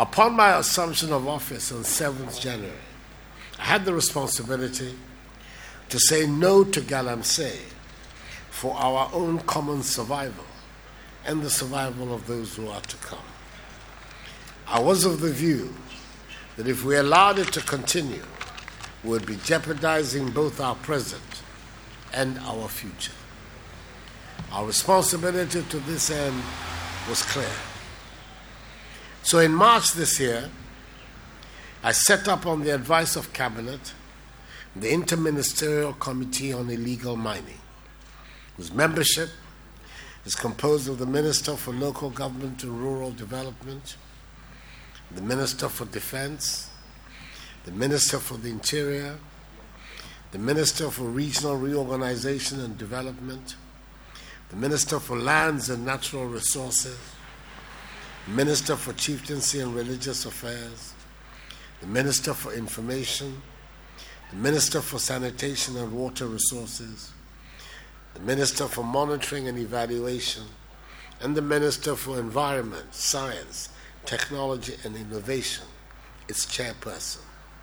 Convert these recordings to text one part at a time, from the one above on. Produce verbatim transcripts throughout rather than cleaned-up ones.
Upon my assumption of office on seventh of January, I had the responsibility to say no to Galamsey for our own common survival and the survival of those who are to come. I was of the view that if we allowed it to continue, we would be jeopardizing both our present and our future. Our responsibility to this end was clear. So in March this year, I set up on the advice of Cabinet the Interministerial Committee on Illegal Mining, whose membership is composed of the Minister for Local Government and Rural Development, the Minister for Defense, the Minister for the Interior, the Minister for Regional Reorganization and Development, the Minister for Lands and Natural Resources, the Minister for Chieftaincy and Religious Affairs, the Minister for Information, the Minister for Sanitation and Water Resources, the Minister for Monitoring and Evaluation, and the Minister for Environment, Science, Technology and Innovation, its chairperson.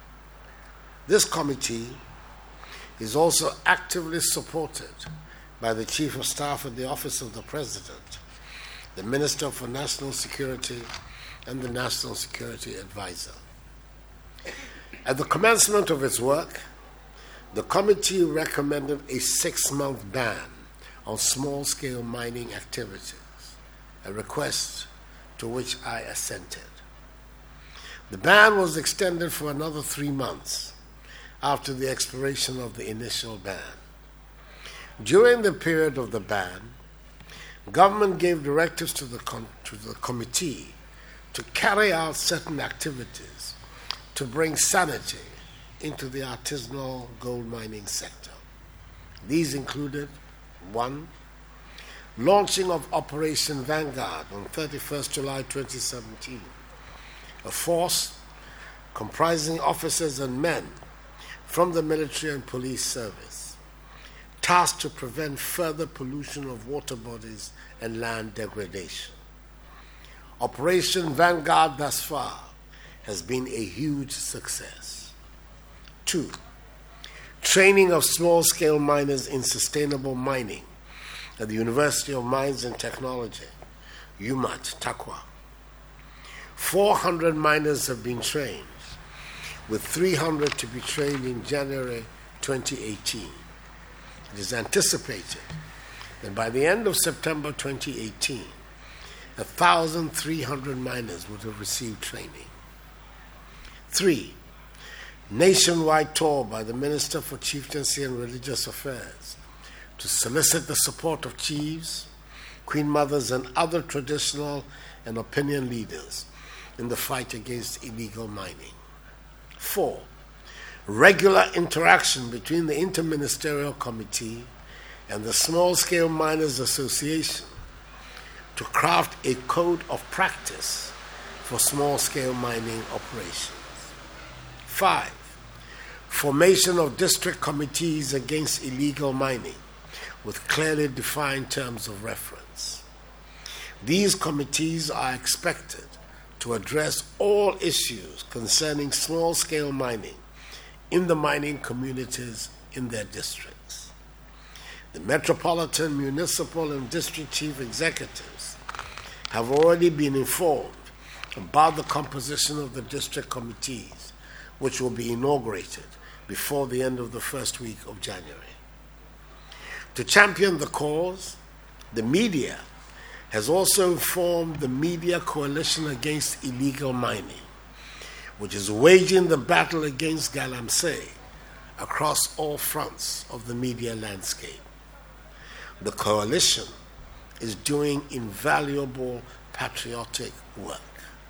This committee is also actively supported by the Chief of Staff at the Office of the President, the Minister for National Security, and the National Security Advisor. At the commencement of its work, the committee recommended a six-month ban on small-scale mining activities, a request to which I assented. The ban was extended for another three months after the expiration of the initial ban. During the period of the ban, government gave directives to the, com- to the committee to carry out certain activities to bring sanity into the artisanal gold mining sector. These included, one, launching of Operation Vanguard on thirty-first of July twenty seventeen, a force comprising officers and men from the military and police service, tasked to prevent further pollution of water bodies and land degradation. Operation Vanguard thus far has been a huge success. Two, training of small-scale miners in sustainable mining at the University of Mines and Technology, U M A T, Takwa. four hundred miners have been trained, with three hundred to be trained in January twenty eighteen. It is anticipated that by the end of September twenty eighteen, one thousand three hundred miners would have received training. Three, nationwide tour by the Minister for Chieftaincy and Religious Affairs to solicit the support of chiefs, queen mothers, and other traditional and opinion leaders in the fight against illegal mining. Four, regular interaction between the Interministerial Committee and the Small-Scale Miners Association to craft a code of practice for small-scale mining operations. Five, formation of district committees against illegal mining with clearly defined terms of reference. These committees are expected to address all issues concerning small-scale mining in the mining communities in their districts. The metropolitan, municipal, and district chief executives have already been informed about the composition of the district committees, which will be inaugurated before the end of the first week of January. To champion the cause, the media has also formed the Media Coalition Against Illegal Mining, which is waging the battle against Galamsey across all fronts of the media landscape. The coalition is doing invaluable patriotic work.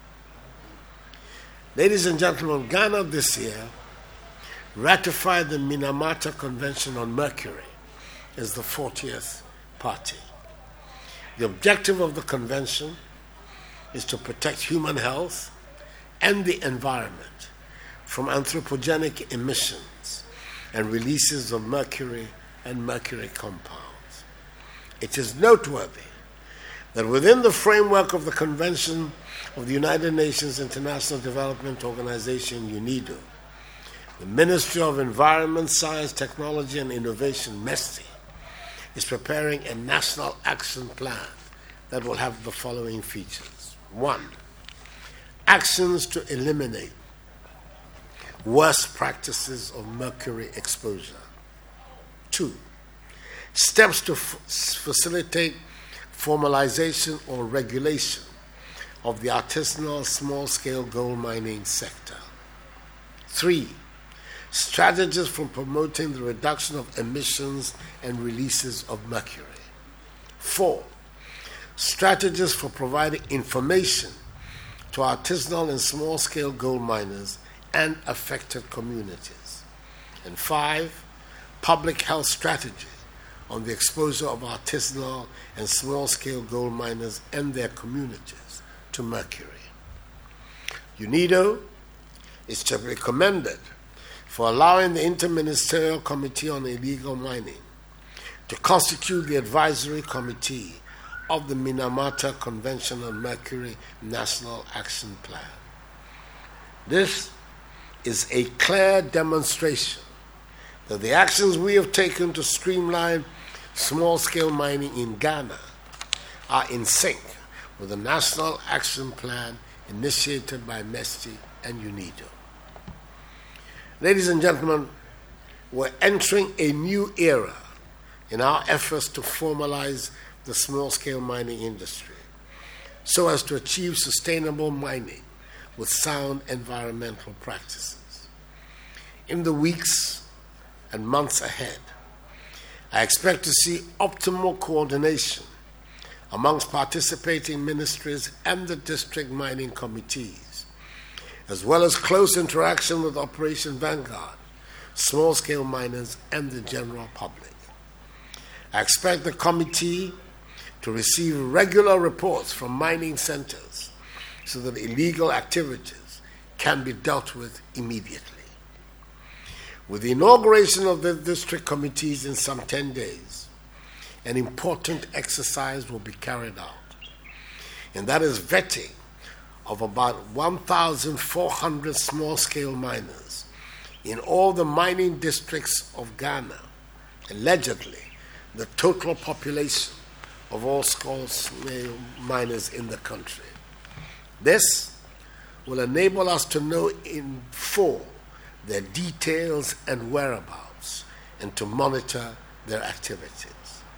Ladies and gentlemen, Ghana this year ratified the Minamata Convention on Mercury as the fortieth party. The objective of the convention is to protect human health and the environment from anthropogenic emissions and releases of mercury and mercury compounds. It is noteworthy that within the framework of the Convention of the United Nations International Development Organization, UNIDO, the Ministry of Environment, Science, Technology and Innovation, MESTI, is preparing a national action plan that will have the following features. One, actions to eliminate worst practices of mercury exposure. Two, steps to f- facilitate formalization or regulation of the artisanal small-scale gold mining sector. Three, strategies for promoting the reduction of emissions and releases of mercury. Four, strategies for providing information to artisanal and small-scale gold miners and affected communities. And five, public health strategy on the exposure of artisanal and small-scale gold miners and their communities to mercury. UNIDO is to be commended for allowing the Interministerial Committee on Illegal Mining to constitute the advisory committee of the Minamata Convention on Mercury National Action Plan. This is a clear demonstration that the actions we have taken to streamline small-scale mining in Ghana are in sync with the National Action Plan initiated by MESTI and UNIDO. Ladies and gentlemen, we're entering a new era in our efforts to formalize the small-scale mining industry so as to achieve sustainable mining with sound environmental practices. In the weeks and months ahead, I expect to see optimal coordination amongst participating ministries and the district mining committees, as well as close interaction with Operation Vanguard, small-scale miners, and the general public. I expect the committee to receive regular reports from mining centers so that illegal activities can be dealt with immediately. With the inauguration of the district committees in some ten days, an important exercise will be carried out, and that is vetting of about one thousand four hundred small-scale miners in all the mining districts of Ghana, allegedly the total population of all small-scale miners in the country. This will enable us to know in full their details and whereabouts and to monitor their activities.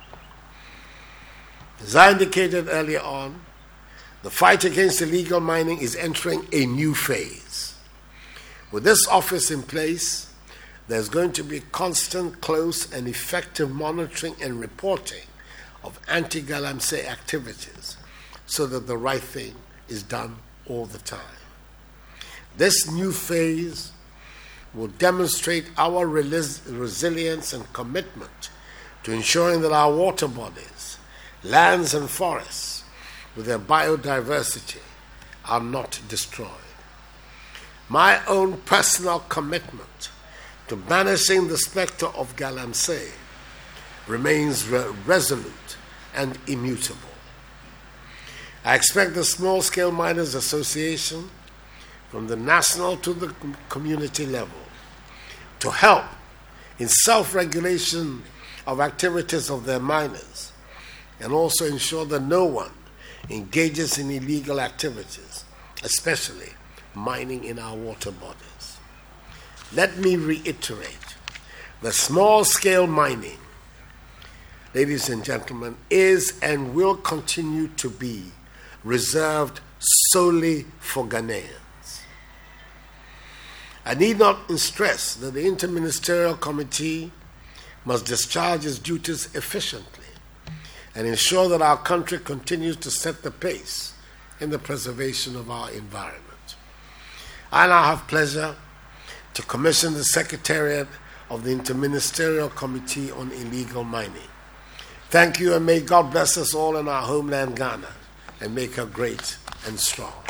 As I indicated earlier on, the fight against illegal mining is entering a new phase. With this office in place, there's going to be constant, close, and effective monitoring and reporting of anti-galamsey activities so that the right thing is done all the time. This new phase will demonstrate our res- resilience and commitment to ensuring that our water bodies, lands and forests, with their biodiversity, are not destroyed. My own personal commitment to banishing the specter of galamsey remains re- resolute and immutable. I expect the Small Scale Miners Association, from the national to the community level, to help in self-regulation of activities of their miners and also ensure that no one engages in illegal activities, especially mining in our water bodies. Let me reiterate that small-scale mining, ladies and gentlemen, is and will continue to be reserved solely for Ghanaians. I need not stress that the Interministerial Committee must discharge its duties efficiently and ensure that our country continues to set the pace in the preservation of our environment. I now have pleasure to commission the Secretariat of the Interministerial Committee on Illegal Mining. Thank you, and may God bless us all in our homeland, Ghana, and make her great and strong.